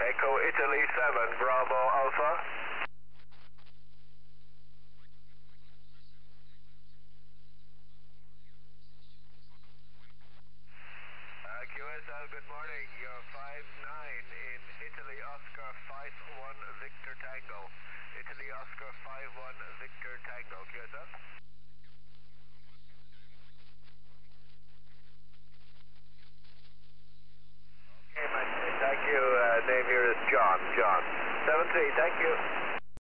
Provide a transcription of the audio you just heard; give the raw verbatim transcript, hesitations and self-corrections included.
Echo Italy seven, Bravo Alpha. Uh, Q S L, good morning. You're five nine in Italy Oscar five one Victor Tango. Italy Oscar five one Victor Tango. Q S L? Okay, my, thank you. Uh, name here is John. John. seven three, thank you.